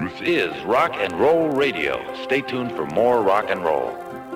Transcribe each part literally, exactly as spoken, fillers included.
This is Rock and Roll Radio. Stay tuned for more rock and roll.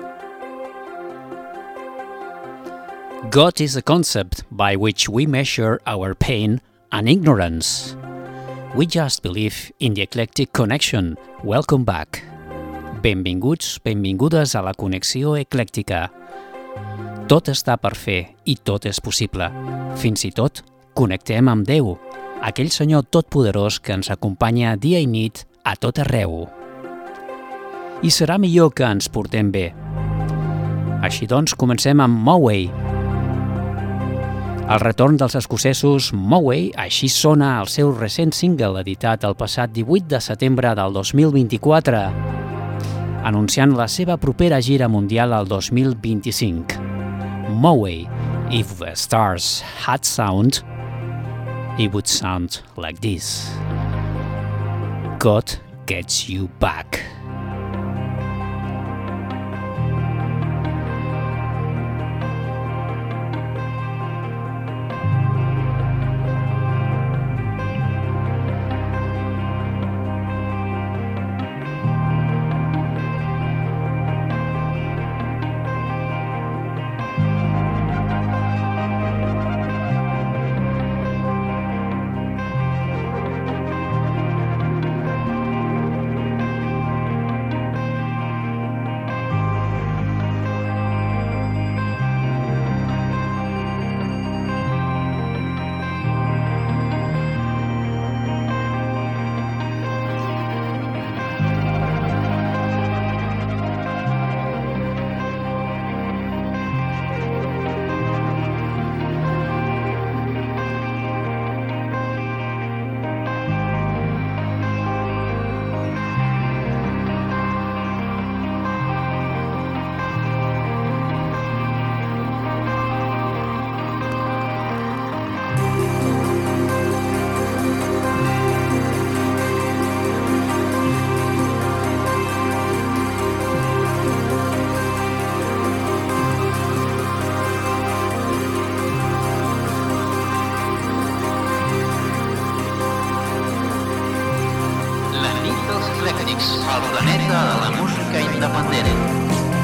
God is a concept by which we measure our pain and ignorance. We just believe in the eclectic connection. Welcome back. Benvinguts, benvingudes a la connexió eclèctica. Tot està per fer i tot és possible. Fins i tot connectem amb Déu, aquell Senyor totpoderós que ens acompanya dia i nit a tot arreu. I serà millor que ens portem bé. Així doncs, comencem amb Moway. El retorn dels escocesos Moway, així sona el seu recent single editat el passat divuit de setembre del dos mil vint-i-quatre, anunciant la seva propera gira mundial al dos mil vint-i-cinc. Moway, if the stars had sound, it would sound like this. God gets you back. El planeta de la música independent.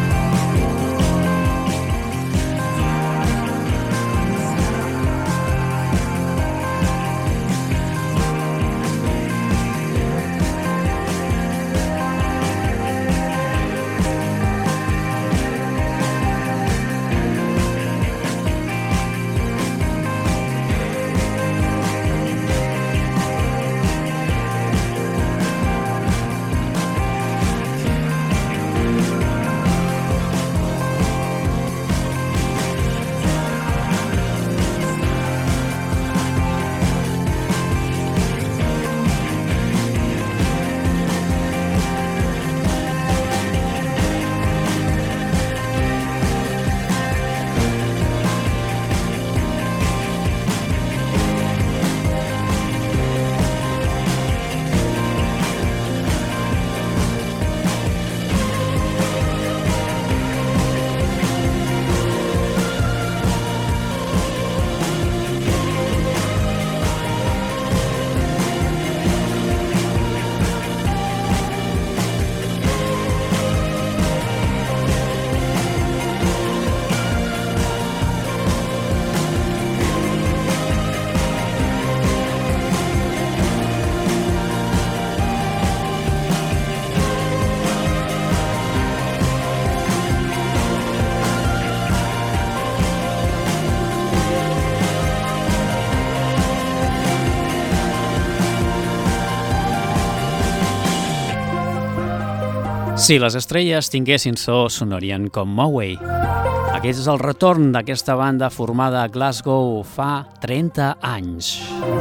Si les estrelles tinguessin so, sonarien com Moway. Aquest és el retorn d'aquesta banda formada a Glasgow fa trenta anys.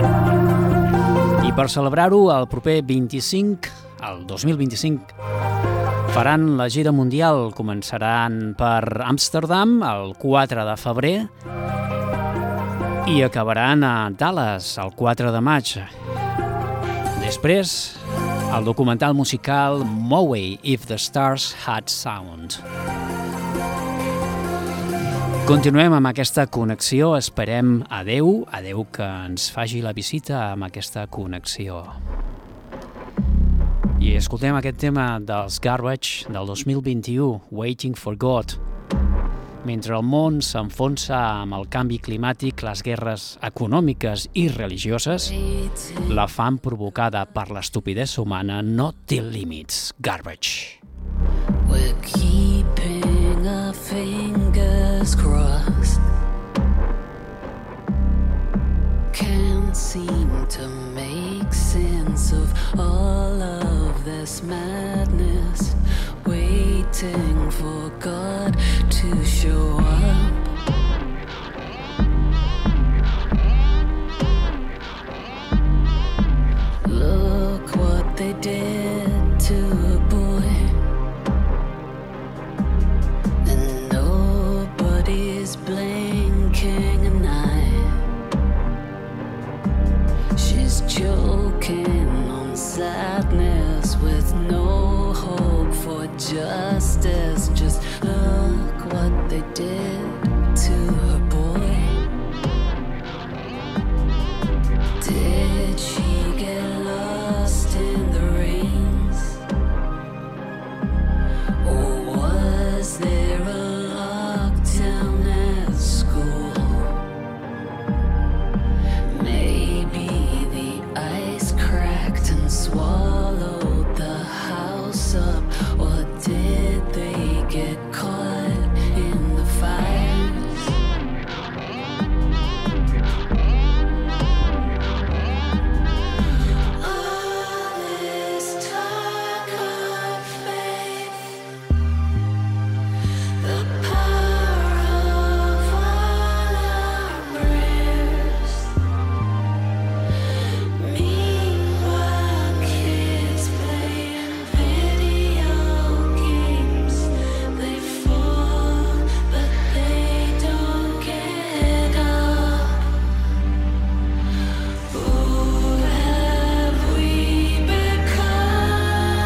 I per celebrar-ho, el proper vint-i-cinc, el dos mil vint-i-cinc, faran la gira mundial. Començaran per Amsterdam el quatre de febrer i acabaran a Dallas el quatre de maig. Després, el documental musical Moway, If the Stars Had Sound. Continuem amb aquesta connexió, esperem a Déu, a Déu que ens faci la visita amb aquesta connexió. I escoltem aquest tema dels Garbage del dos mil vint-i-u, Waiting for God. Mentre el món s'enfonsa amb el canvi climàtic, les guerres econòmiques i religioses, la fam provocada per l'estupidesa humana no té límits. Garbage. We're keeping our fingers crossed. Can't seem to make sense of all of this madness. Waiting for God to show up. Look what they did to a boy, and nobody's blinking an eye. She's choking on sadness with no hope for justice. Just look what they did to her boy. Did she get lost in the rains? Or was there a lockdown at school? Maybe the ice cracked and swallowed the house up. Or did they get caught in the fires? All this talk of faith, the power of all our prayers. Meanwhile, kids playing video games. They fall, but they don't get up. Who have we become?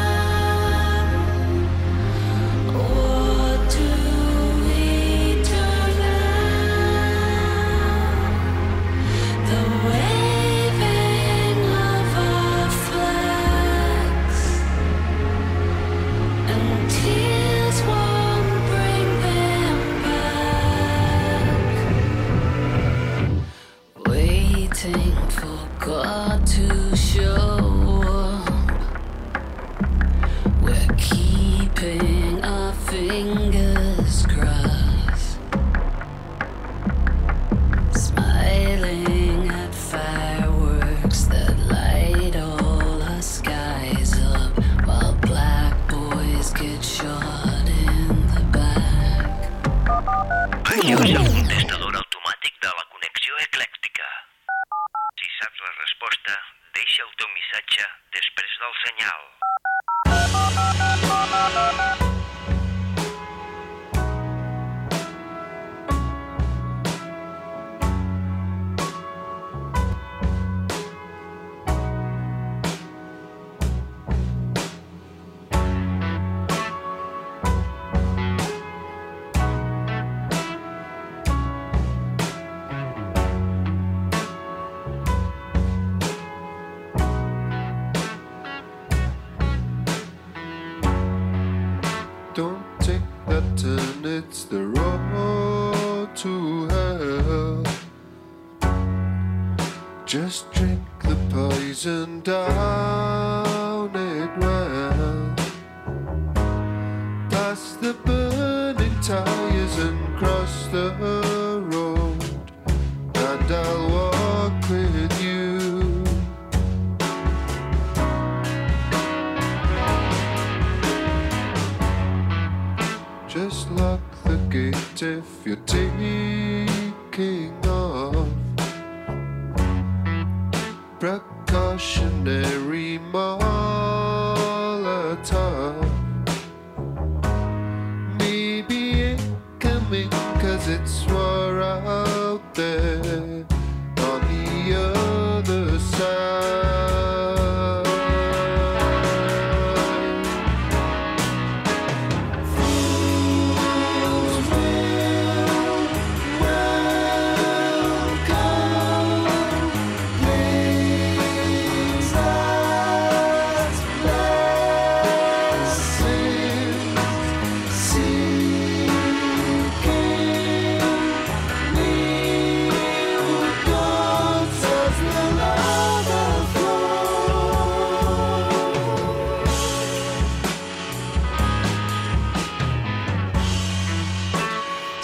What do we do now? The waving of our flags and tears won't bring them back. Waiting for God to show up. We're keeping our fingers crossed, smiling at fireworks that light all our skies up, while black boys get shot in the back. Benvinguts al contestador automàtic de la connexió eclèctica. Si saps la resposta, deixa el teu missatge després del senyal. Don't take that turn, it's the road to hell. Just drink the poison down it well. Past the burning tires and cross the road, and I'll walk with you. Just lock the gate if you're taking off. Precautionary Molotov. Maybe ain't coming 'cause it's war out there on the other side. Welcome, please let's play.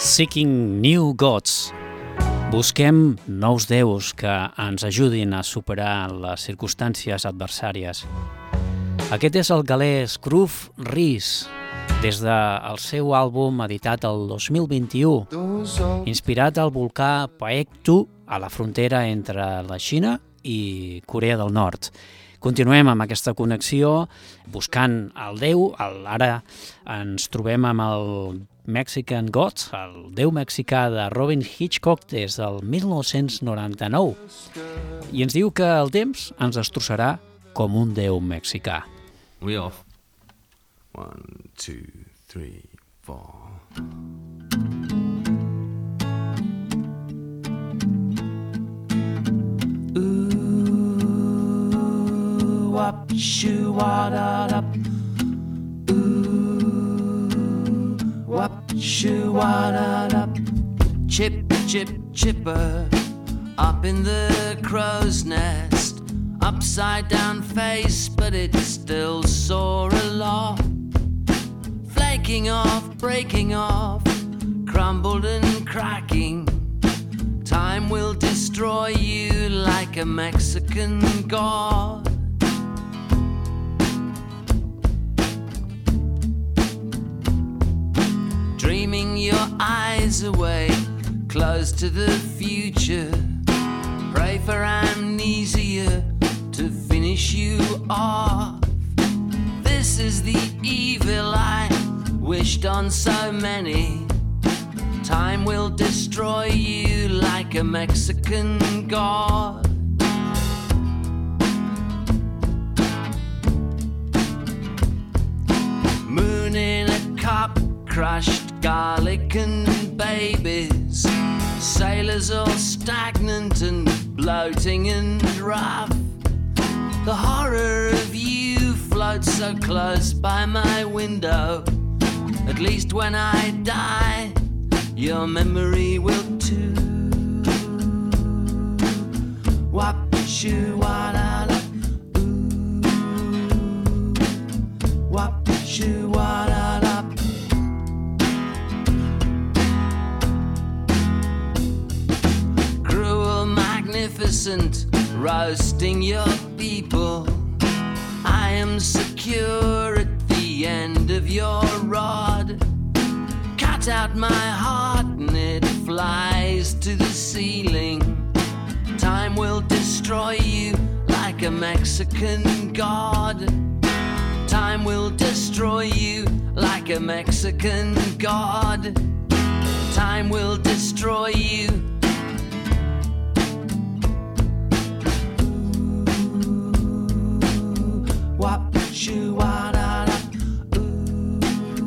Seeking New Gods. Busquem nous déus que ens ajudin a superar les circumstàncies adversàries. Aquest és el galès Groove Reese, des del seu àlbum editat el dos mil vint-i-u, inspirat al volcà Paektu a la frontera entre la Xina i Corea del Nord. Continuem amb aquesta connexió, buscant el déu. Ara ens trobem amb el Mexican God, el déu mexicà de Robin Hitchcock des del mil nou-cents noranta-nou. I ens diu que el temps ens destrossarà com un déu mexicà. We off. One, two, three, four. Ooh, wop, shoo, wad, up. Ooh, wop, shoo, wad, up. Chip, chip, chipper, up in the crow's nest. Upside down face, but it's still sore aloft. Flaking off, breaking off, crumbled and cracking. Time will destroy you like a Mexican god. Dreaming your eyes away, close to the future. Pray for amnesia to finish you off. This is the evil I wished on so many. Time will destroy you like a Mexican god. Moon in a cup, crushed garlic and babies. Sailors all stagnant and bloating and rough. The horror of you floats so close by my window. At least when I die, your memory will too. Wap shoo wada da, ooh. Wap shoo wada da. Cruel, magnificent, roasting your people. I am secure at the end of your rod. Cut out my heart and it flies to the ceiling. Time will destroy you like a Mexican god. Time will destroy you like a Mexican god. Time will destroy you. Wap shoo wada da, ooh.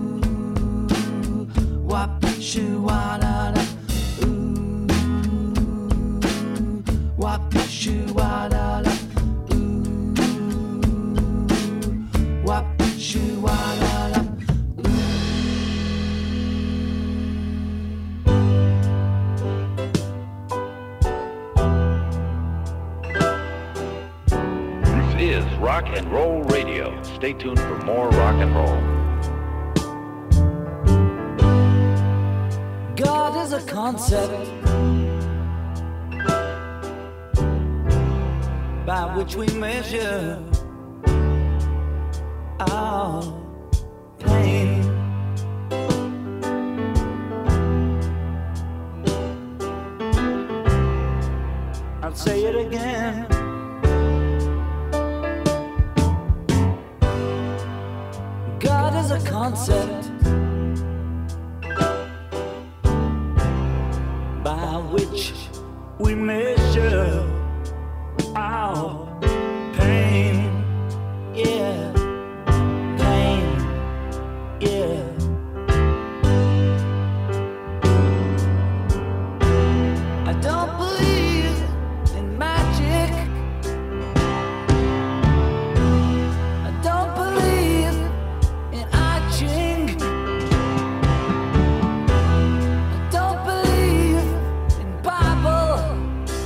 Wap shoo wada da, ooh. Wap shoo wada da, ooh. Wap shoo wada da. Is Rock and Roll Radio. Stay tuned for more rock and roll. God is a concept by which we measure our pain. I'll say it again. God is a concept by which we measure our pain. Yeah, pain. Yeah. I don't believe in magic. I don't believe in I Ching. I don't believe in Bible.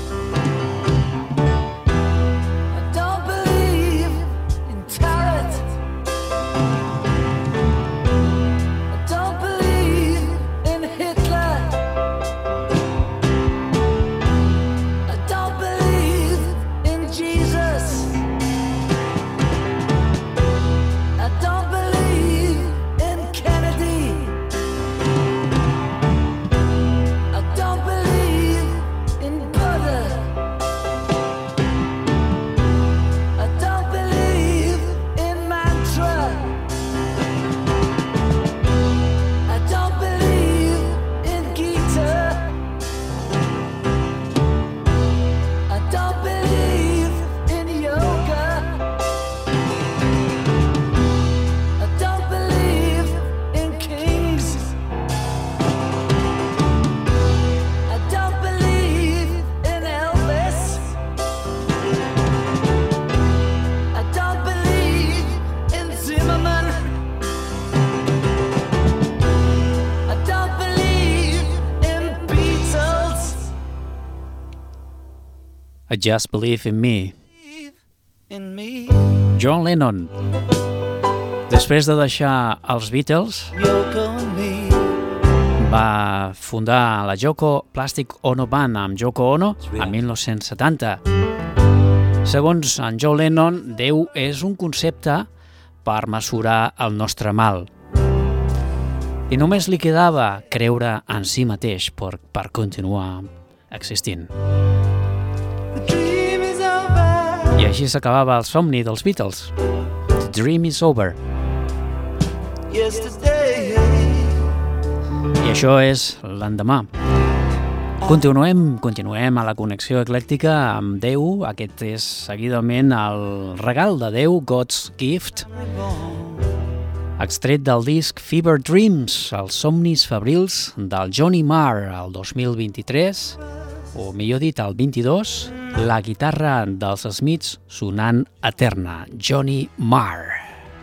Just Believe in Me. In me, John Lennon, després de deixar els Beatles, Yoko and me. va fundar la Yoko Plastic Ono Band amb Yoko Ono en mil nou-cents setanta. Segons en John Lennon, Déu és un concepte per mesurar el nostre mal. I només li quedava creure en si mateix per, per continuar existint. I així s'acabava el somni dels Beatles. The dream is over. Yesterday, I això és l'endemà. Continuem, continuem a la connexió eclèctica amb Déu. Aquest és seguidament el regal de Déu, God's Gift, extret del disc Fever Dreams, els somnis febrils del Johnny Marr, el dos mil vint-i-tres, o millor dit, el vint-i-dos, la guitarra dels Smiths sonant eterna, Johnny Marr.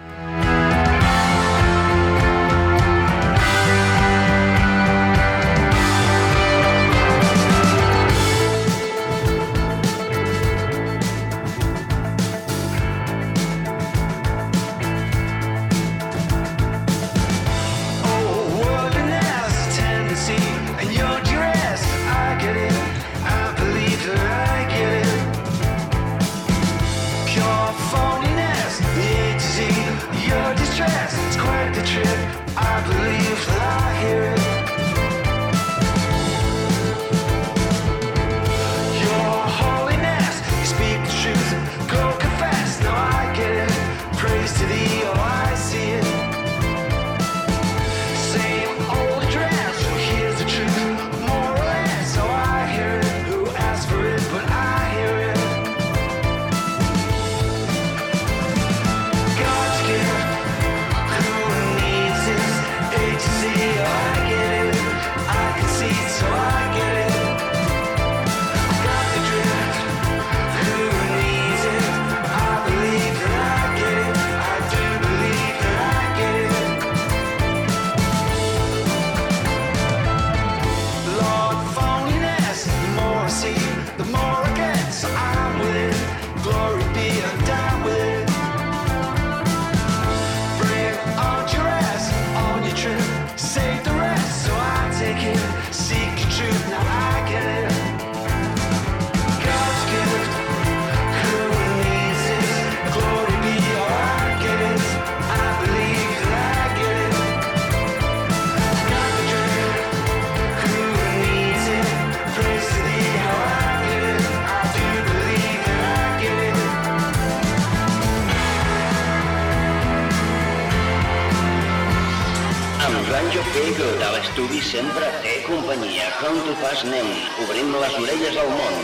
De l'estudi sempre té companyia. Com tu fas, nen? Obrim les orelles al món.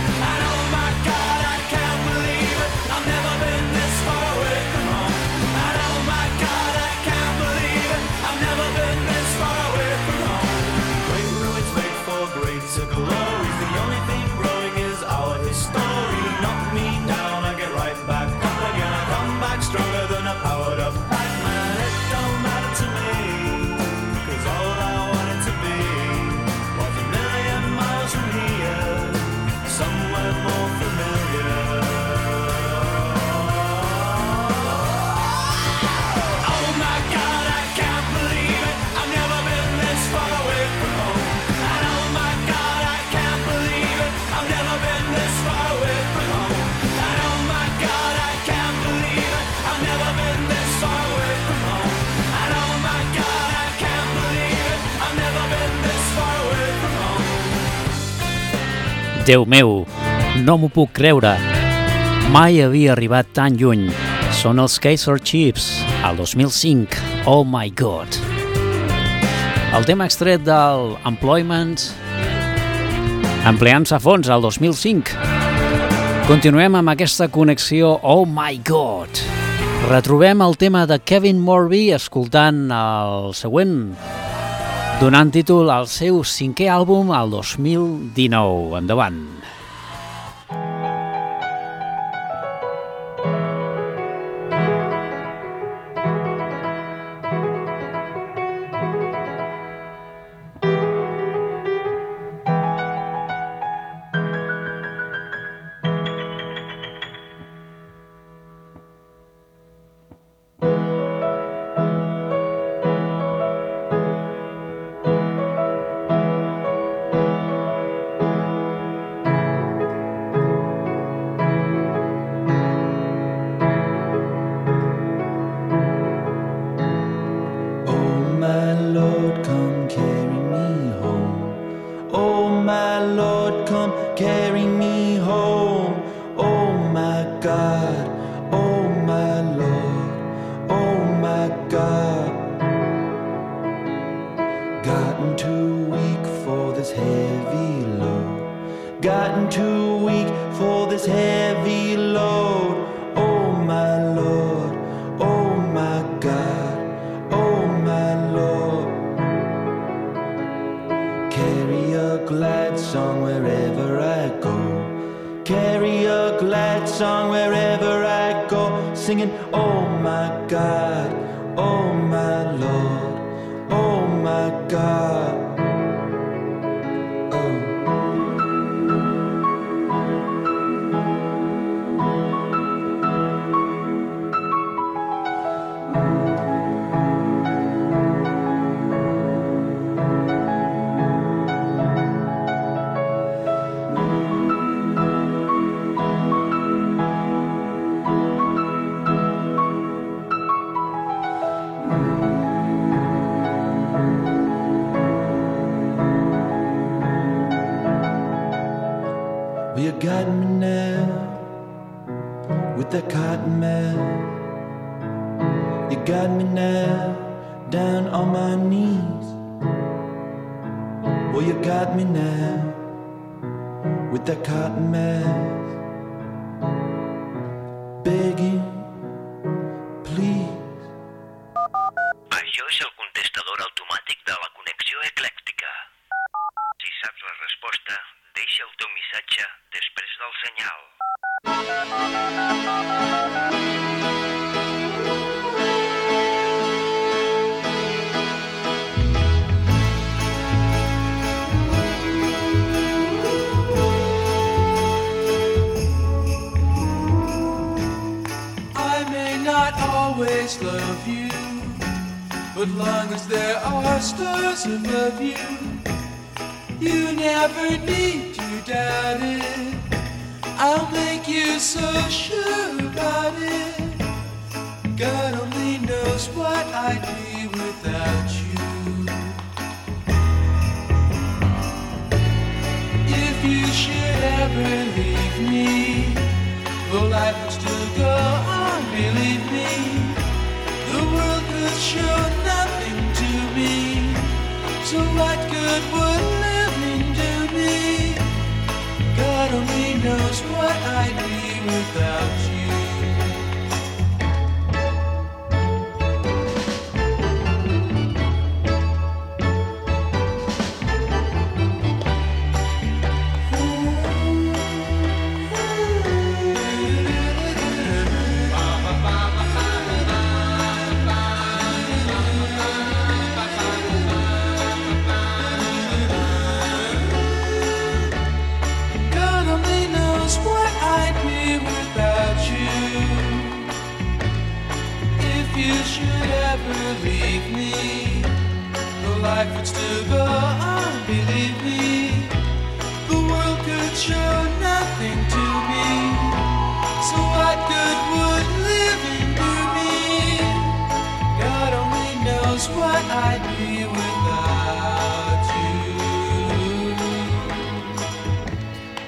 I Déu meu, no m'ho puc creure. Mai havia arribat tan lluny. Són els Kaiser Chiefs, al dos mil cinc. Oh my God. El tema extret del Employment, Empleant-se a fons, al dos mil cinc. Continuem amb aquesta connexió Oh my God. Retrobem el tema de Kevin Morby escoltant el següent, donant títol al seu cinquè àlbum al dos mil dinou. Endavant.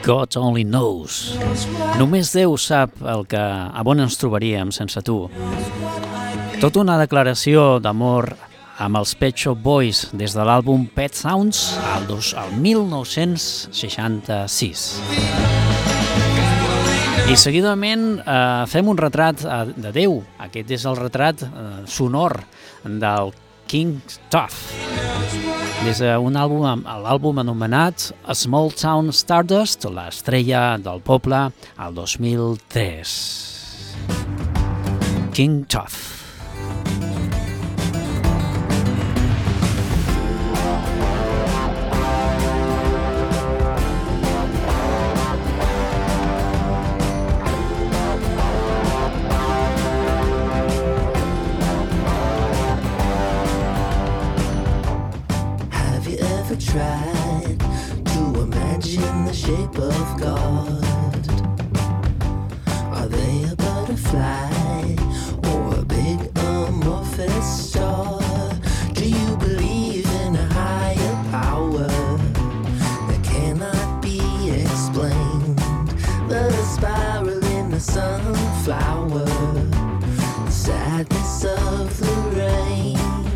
God only knows. Només Déu sap el que, a on ens trobaríem sense tu. Tota una declaració d'amor amb els Pet Shop Boys des de l'àlbum Pet Sounds al, dos, al mil nou-cents seixanta-sis. I seguidament eh, fem un retrat eh, de Déu. Aquest és el retrat eh, sonor del King Tuff, des d'un àlbum, l'àlbum anomenat A Small Town Stardust, l'estrella del poble, al dos mil tres. King Tuff. Tried to imagine the shape of God. Are they a butterfly or a big amorphous star? Do you believe in a higher power that cannot be explained? The spiral in the sunflower, the sadness of the rain.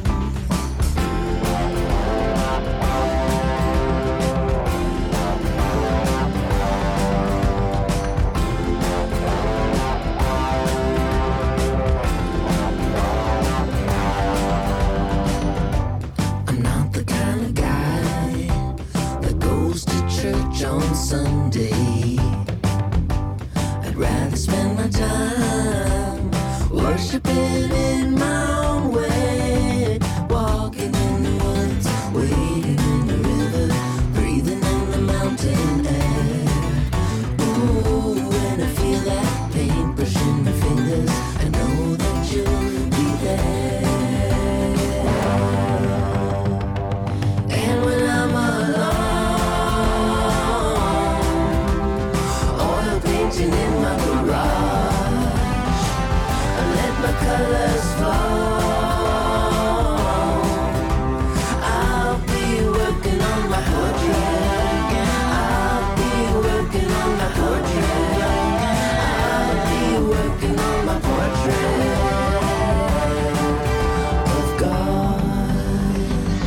On Sunday, I'd rather spend my time worshiping in my own way, walking in the woods, wading in the river, breathing in the mountain air. Ooh, when I feel that paintbrush in my fingers, I know that you'll be there. And when I'm alone, in my garage, I let my colors fall. I'll be working on my portrait. I'll be working on my portrait. I'll be working on my portrait of God.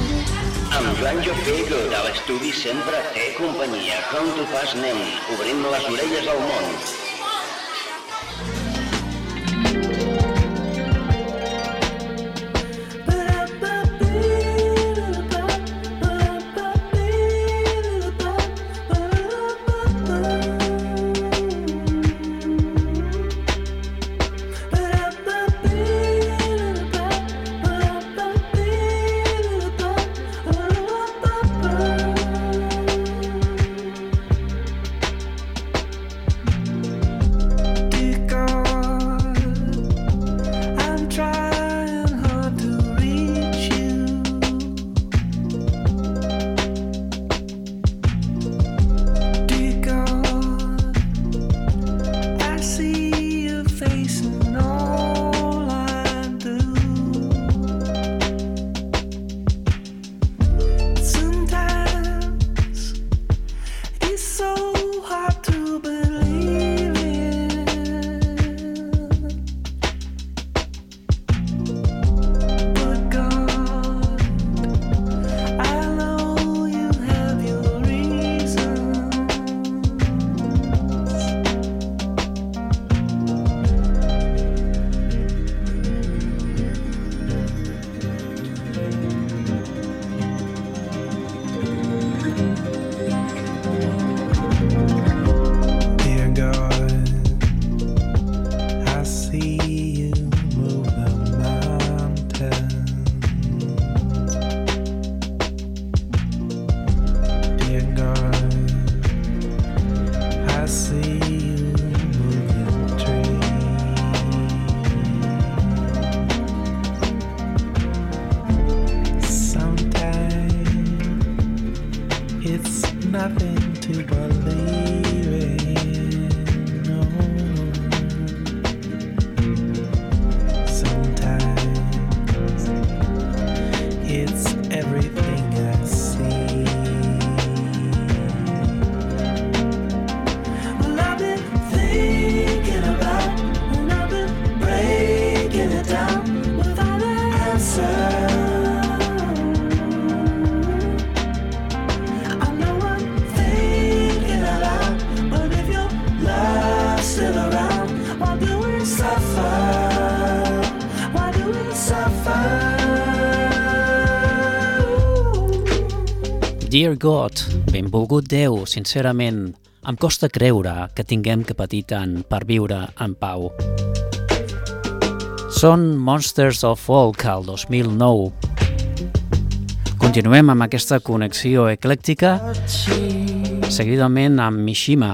Amb Joan Jofrego de l'estudi sempre té companyia. Com tu fas, nen? Obrint les orelles al món. Everything I see. Dear God, benvolgut Déu, sincerament, em costa creure que tinguem que patir tant per viure en pau. Són Monsters of Folk al dos mil nou. Continuem amb aquesta connexió eclèctica, seguidament amb Mishima,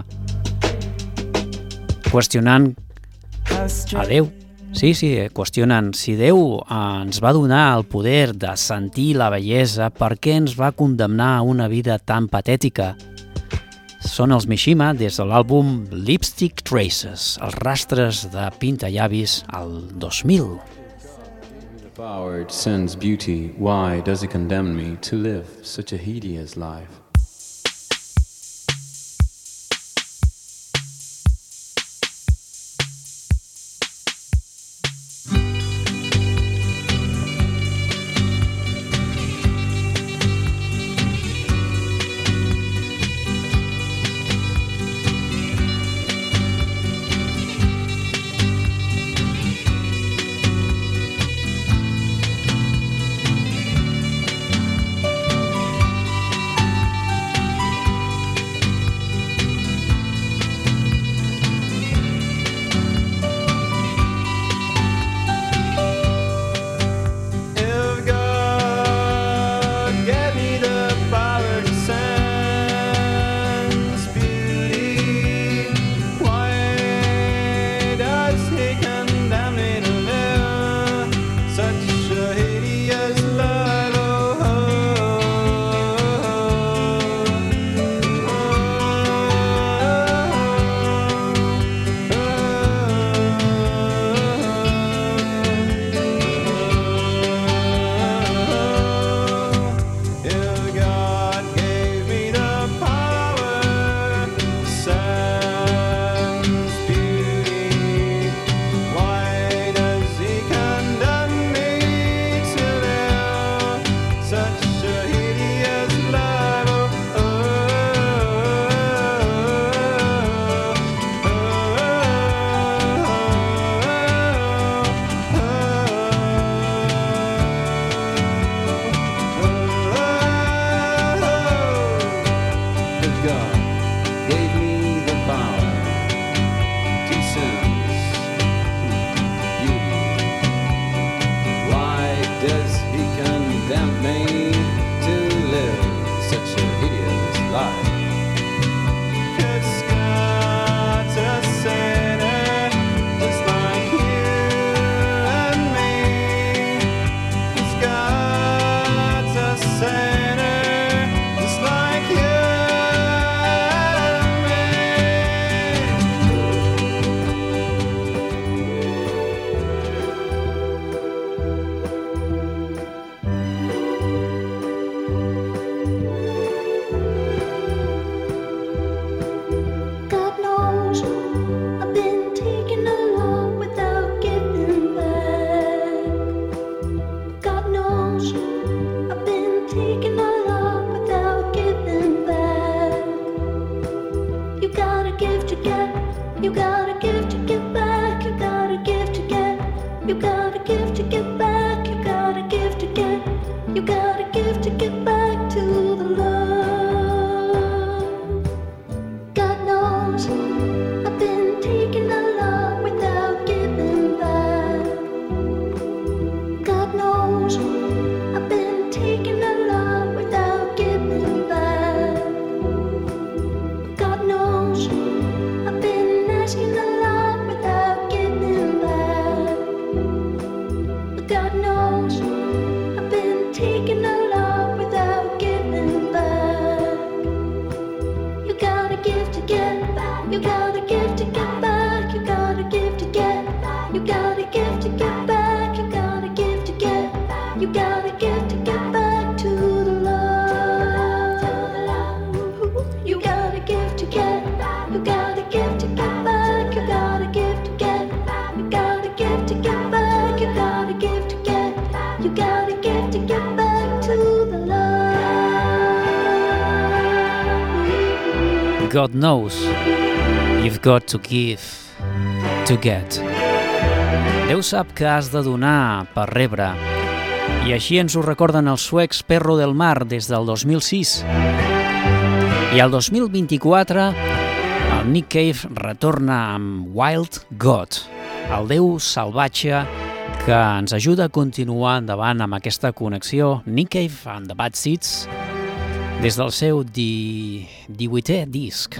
qüestionant a Déu. Sí, sí, qüestionant si Déu ens va donar el poder de sentir la bellesa, per què ens va condemnar a una vida tan patètica? Són els Mishima des de l'àlbum Lipstick Traces, els rastres de pintallavis al dos mil. The power sends beauty, why does he condemn me to live such a hideous life? God knows you've got to give to get. Déu sap que has de donar per rebre. I així ens ho recorden els suecs Perro del Mar des del dos mil sis. I el dos mil vint-i-quatre el Nick Cave retorna amb Wild God, el déu salvatge que ens ajuda a continuar endavant amb aquesta connexió. Nick Cave and the Bad Seeds des del seu di... divuitè disc.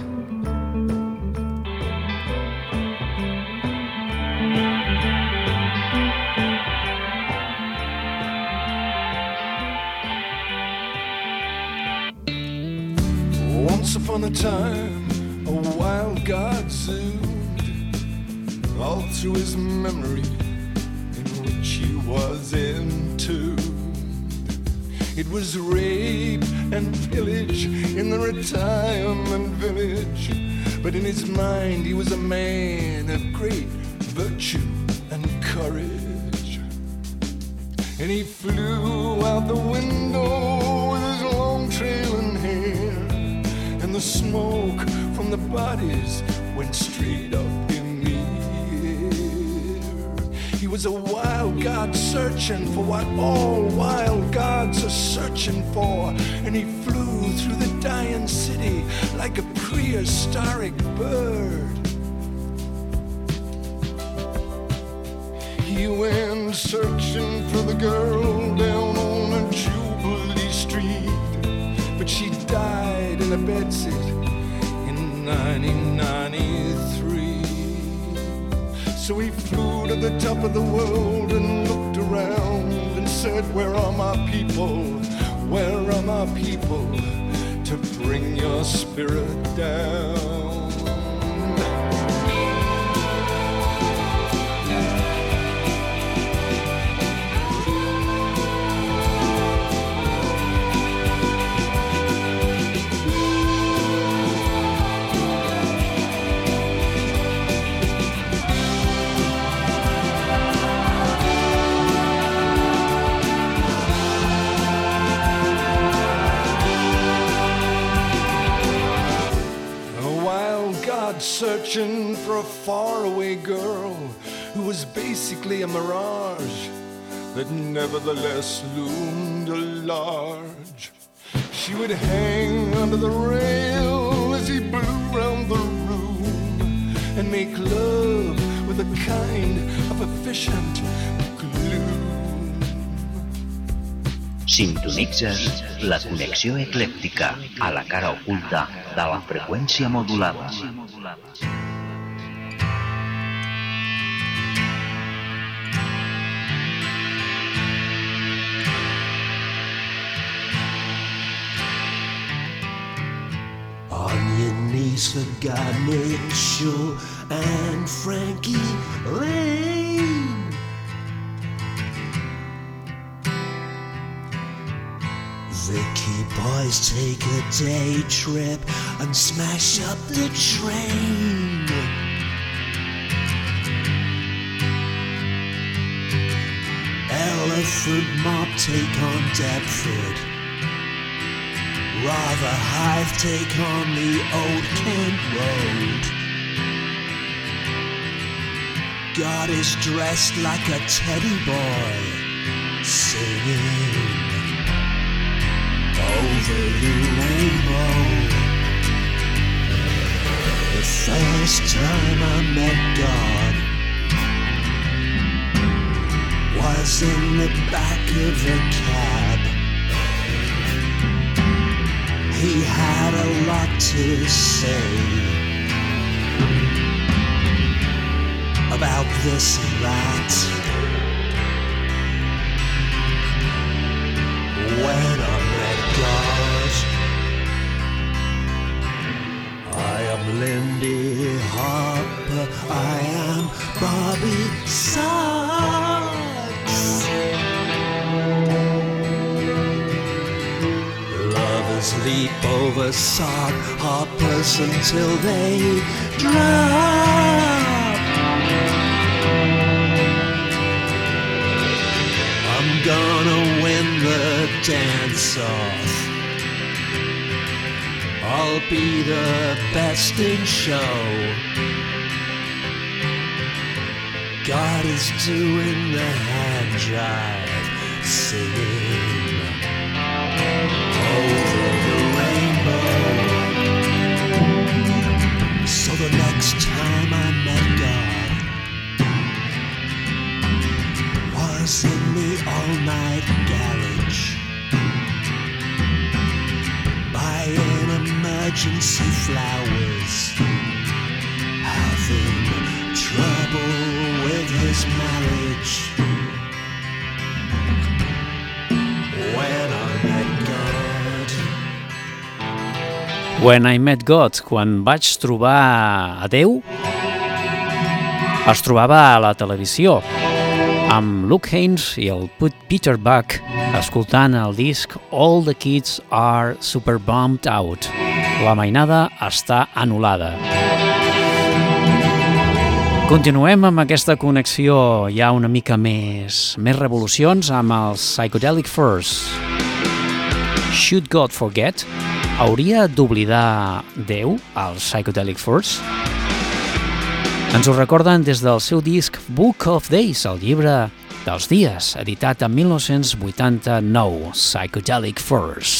Once upon a time, a wild god zoomed all through his memory, in which he was entombed. It was rape and pillage in the retirement village, but in his mind he was a man of great virtue and courage. And he flew out the window with his long trailing hair, and the smoke from the bodies went straight up in the air. He was a wild god searching for what all wild gods are searching for, and he flew through the dying city like a prehistoric bird. He went searching for the girl down on a Jubilee Street, but she died in a bedsit in nineteen ninety-three. So he flew to the top of the world and looked around and said, where are my people? Where are my people to bring your spirit down? Searching for a faraway girl who was basically a mirage that nevertheless loomed large. She would hang under the rail as he blew round the room and make love with a kind of efficient gloom. Sintonitzes la connexió eclèctica a la cara oculta de la freqüència modulada. On your knees for God, Mitchell and Frankie Lane. Vicky boys take a day trip and smash up the train. Elephant mob take on Deptford. Rather Hive take on the Old Kent Road. God is dressed like a teddy boy, singing over the rainbow. The first time I met God was in the back of a cab. He had a lot to say about this and that. When I met God, I am Lindy Hopper, I am Bobby Sachs. Lovers leap over sock hoppers until they drop. I'm gonna win the dance off. I'll be the best in show. God is doing the hand jive singing over the rainbow. So the next time I met God was in the all-night garage, buying emergency flowers, having trouble with his marriage. When I met God. When I Met God, quan vaig trobar a Déu, es trobava a la televisió, amb Luke Haynes i el Peter Buck escoltant el disc All the Kids Are Super Bummed Out. La mainada està anul·lada. Continuem amb aquesta connexió ja una mica més, més revolucions amb els Psychedelic Furs. Should God Forget? Hauria d'oblidar Déu, els Psychedelic Furs? Ens ho recorden des del seu disc Book of Days, el llibre dels dies, editat en mil nou-cents vuitanta-nou, Psychedelic Furs.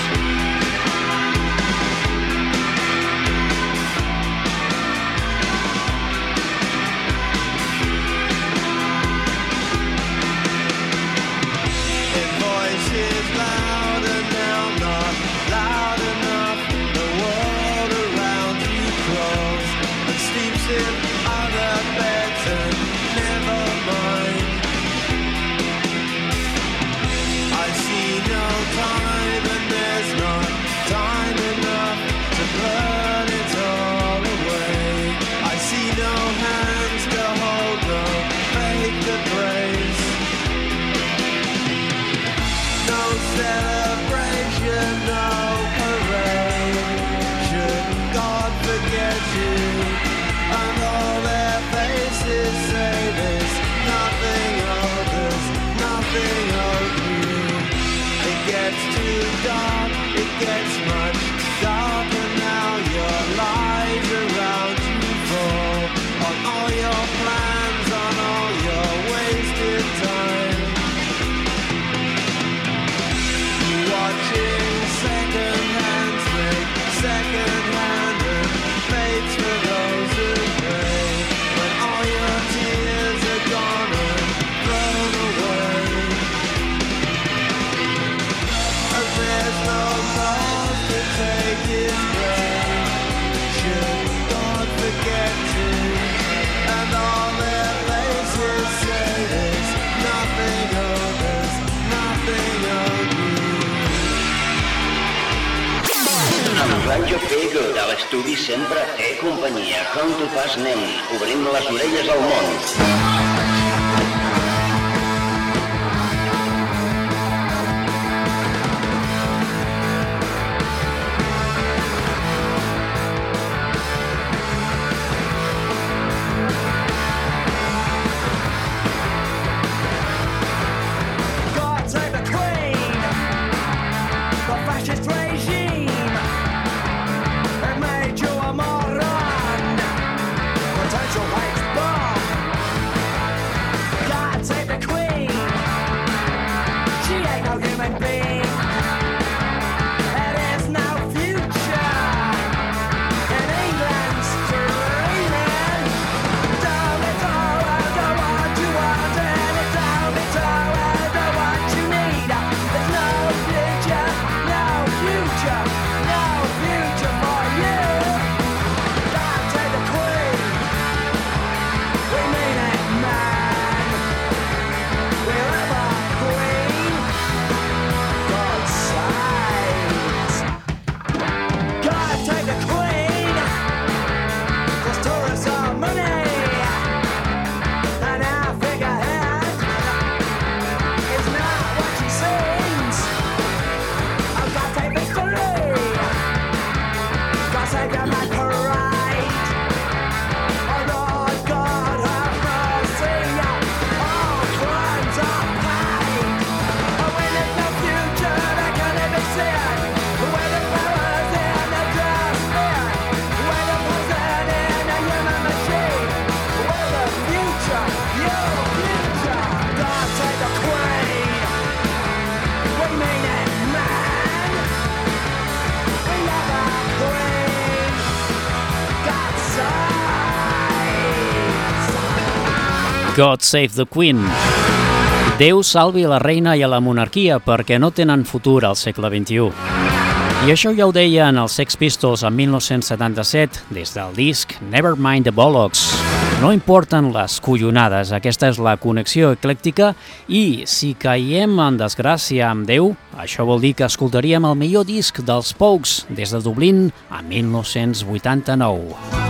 Rancho Fego de l'estudi sempre té companyia. Com tu fas, nen? Obrim les orelles al món. Potential hate bomb. God Save the Queen. Déu salvi la reina i a la monarquia perquè no tenen futur al segle vint-i-u. I això ja ho deien els Sex Pistols en mil nou-cents setanta-set des del disc Nevermind the Bollocks. No importen les collonades, aquesta és la connexió eclèctica i si caiem en desgràcia amb Déu, això vol dir que escoltaríem el millor disc dels Pogues des de Dublín a mil nou-cents vuitanta-nou.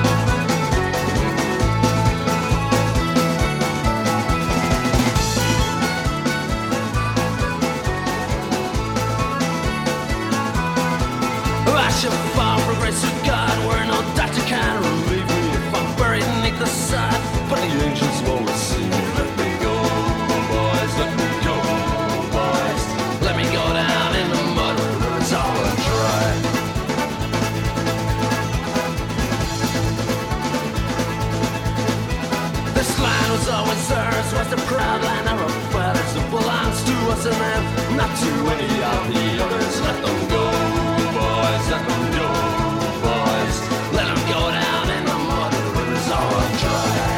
Was the proud line of our fathers that belongs to us and them, not to any of the others. Let them go, boys, let them go, boys. Let them go down in the mud, the river's all dry.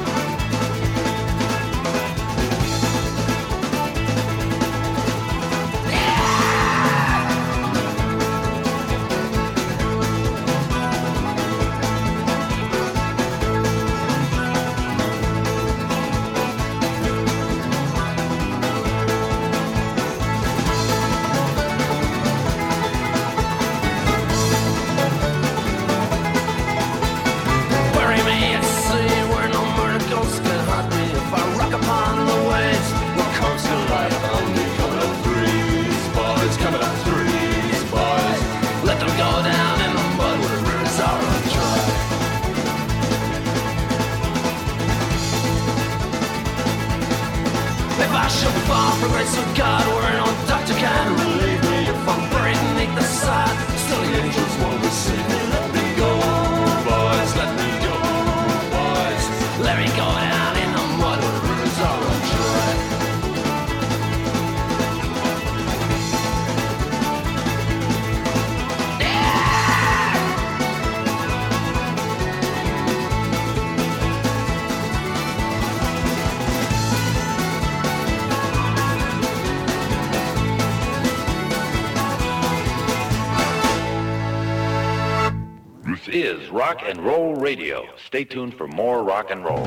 For grace of God, where no doctor can relieve me. If I'm buried beneath the sod, still the angels won't receive me. Let me go, boys, let me go, boys. Let me go down in the mud where the rivers are dry. Is Rock and Roll Radio. Stay tuned for more rock and roll.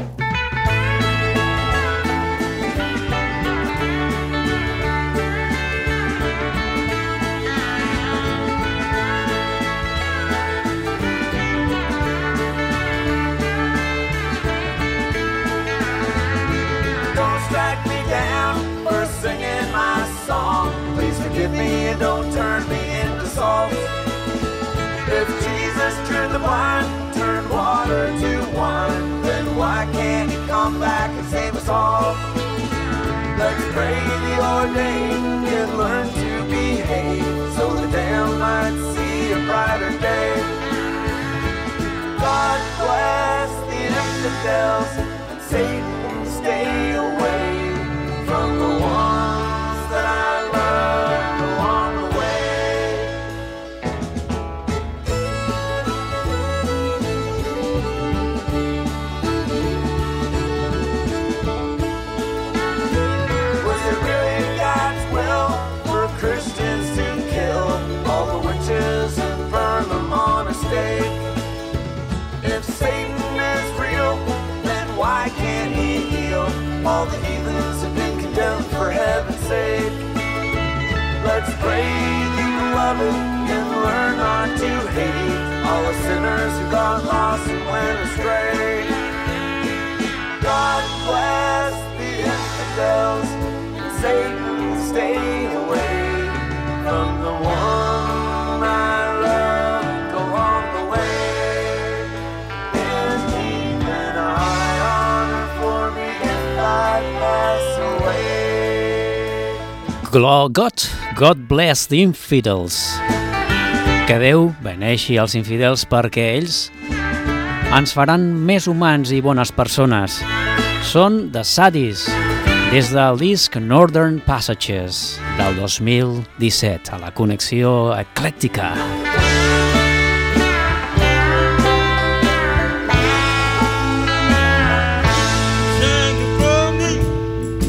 Don't strike me down for singing my song. Please forgive me and don't turn me into salt. If Jesus turned the blind, turned water to wine, then why can't he come back and save us all? Let's pray the ordained and learn to behave, so the damned might see a brighter day. God bless the infidels, and Satan stay away from the ones that I loved along the way. Christians to kill all the witches and burn them on a stake. If Satan is real, then why can't he heal all the heathens who've been condemned for heaven's sake? Let's pray the beloved and learn not to hate all the sinners who got lost and went astray. God bless the infidels, and Satan stay away from the one I loved along the way. And keep an eye on her for me if I pass away. God, God bless the infidels. Que Déu beneixi els infidels perquè ells ens faran més humans i bones persones. Són The Saddies, des del disc Northern Passages del dos mil disset, a la connexió eclèctica. Thank you for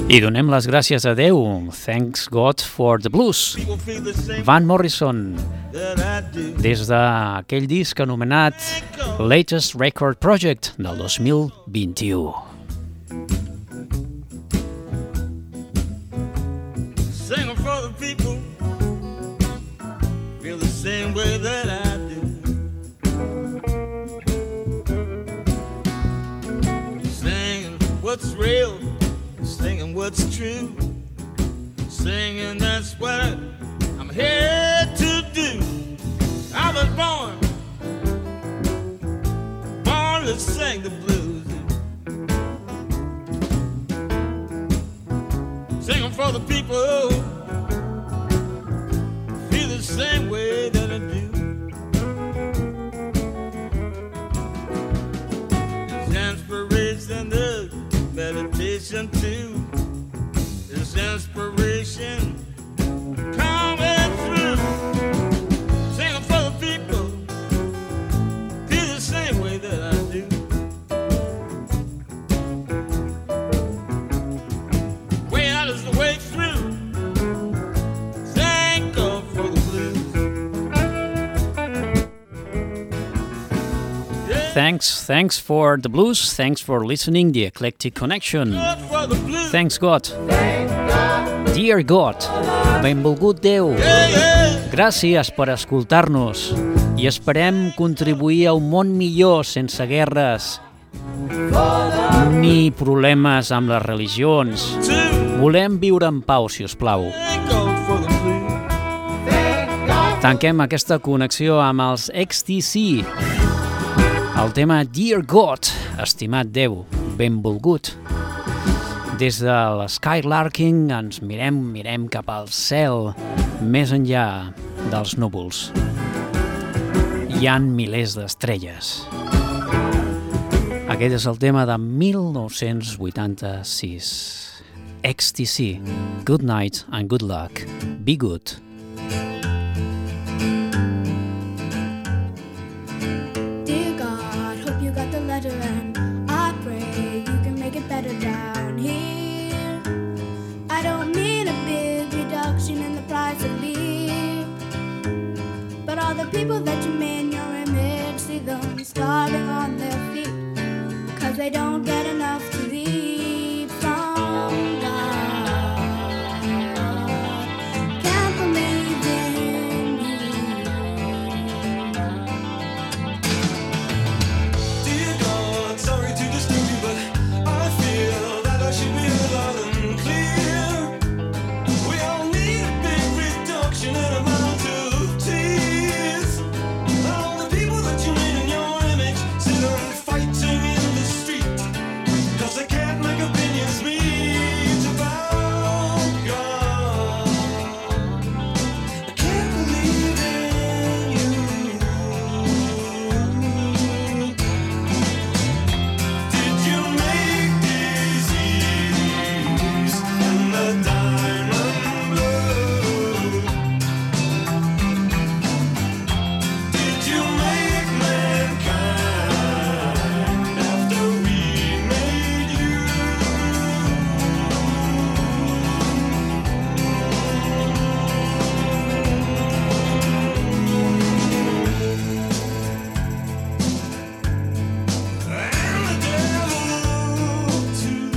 I donem les gràcies a Déu. Thanks God for the Blues. Van Morrison, des d'aquell disc anomenat Latest Record Project del dos mil vint-i-u. Sing for the people, feel the same way that I do. Singing what's real, singing what's true, singing that's what I'm here to do. I was born, born to sing the blues, singing for the people, feel the same way that I do. There's inspiration, there's meditation too. There's inspiration coming through. Singing for the people, feel the same way that I do. Way out is the way through. Thank God for the blues. Yeah. Thanks, thanks for the blues. Thanks for listening the Eclectic Connection. Thanks God. Dear God, benvolgut Déu. Gràcies per escoltar-nos i esperem contribuir a un món millor sense guerres ni problemes amb les religions. Volem viure en pau, si us plau. Tanquem aquesta connexió amb els X T C. El tema Dear God, estimat Déu, benvolgut. Des de l'Skylarking ens mirem, mirem cap al cel, més enllà dels núvols. Hi ha milers d'estrelles. Aquest és el tema de mil nou-cents vuitanta-sis. X T C, good night and good luck. Be good. Dear God, hope you got the letter and I pray you can make it better down here. I don't need a big reduction in the price of beer, but all the people that you made in your image, see them starving on their feet, cause they don't get enough to eat from God. Can't believe in you. Dear God, sorry to disturb you, but I feel that I should be loud and clear. We all need a big reduction in amount of tears. All the people that you made in your image sit around fighting in the street, cause they can't make opinions meet about God. I can't believe in you. Did you make disease and the diamond blue? Did you make mankind after we made you? And the devil too.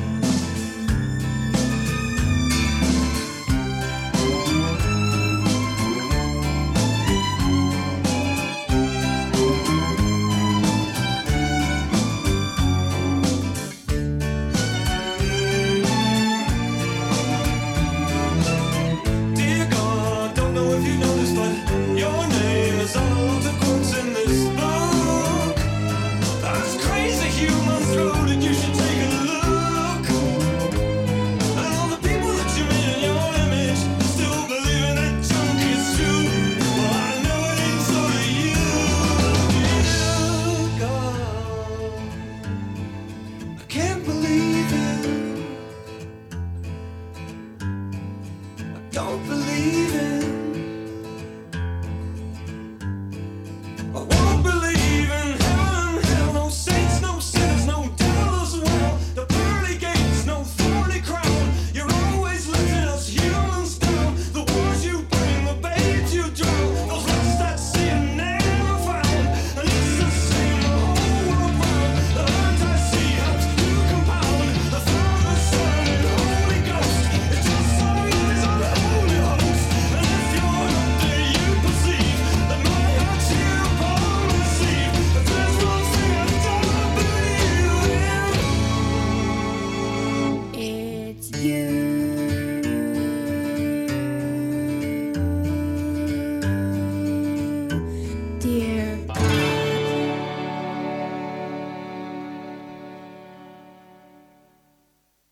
Dear God, don't know if you noticed, but your name is all the quotes in this book. That's crazy humans wrote it, you should take a look. And all the people that you made in your image still believing that junk is true. Well, I know it ain't so to you. Dear God, I can't believe it. I don't believe it.